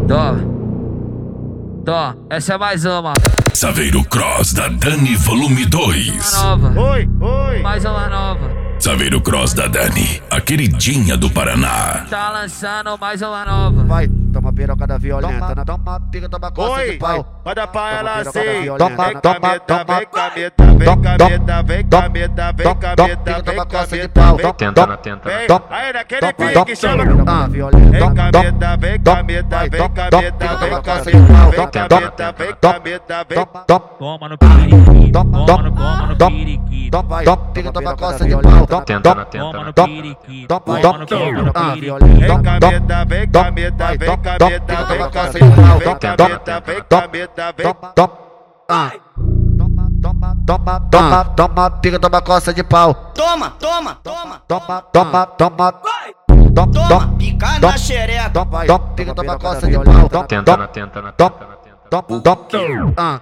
Essa é mais uma. Saveiro Cross da Dani Volume 2. Nova. Oi. Mais uma nova. Saveiro Cross da Dani, a queridinha do Paraná. Tá lançando mais uma nova. Vai, toma piroca da violenta, toma pica, toma costa de Oi, pau. manda pra ela assim. Vem Toma, cameta, toma, vem cameta, vem cameta, vem cameta, vem cameta, vem cameta, Tenta na tenta. vem. Aí naquele pique chama. Ah, violenta, Vem cameta, vem cameta, vem cameta, vem cameta, vem cameta, vem cameta, vem. Toma no periquito. Toma no periquito. toma, pica, toma costa de pau. Tenta na Toma no tenta. periquito. Toma, Toma no ah, periquito. violenta, Vem cameta, vem cameta, vem cameta, vem cameta, vem cameta, vem cameta, vem. ah. Toma, pica, toma costa de pau. Toma, pica na xereca. Toma, pica, toma costa de pau. Tenta na tenta. Ah.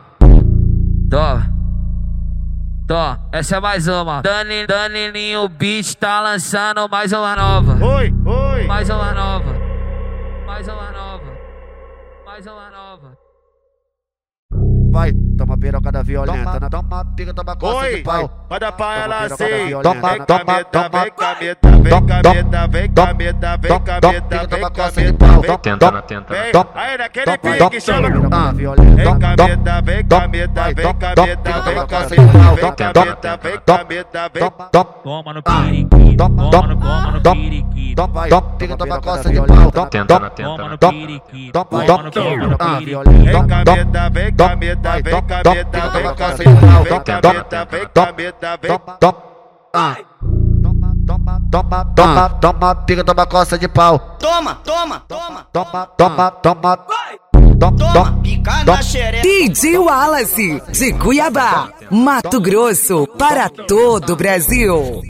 Essa é mais uma. Danilinho Beat tá lançando mais uma nova. Oi. Mais uma nova. Mais uma nova. Mais uma nova. Vai, toma piroca da violenta, toma pica, toma costa de Oi, pau. manda pra ela assim. Vem Toma, cameta, vem cameta, vem cameta, vem cameta, vem cameta, vem cameta, vem. Tenta na tenta. Vem. Aí naquele pique chama. Ah, violenta, Vem cameta, vem cameta, vem cameta, vem cameta, vem cameta, vem cameta, vem. Toma no periquito. Toma no periquito. toma, pica, toma costa de pau. Tenta na Toma no tenta. periquito. Toma, Toma no ah, periquito. violenta, Vem cameta, vem cameta, vem cameta, vem cameta, vem cameta, vem cameta, vem. ah. Toma, pica, toma costa de pau. Toma, Toma, pica na xereca. DJ Wallace, de Cuiabá, Mato Grosso, para todo o Brasil.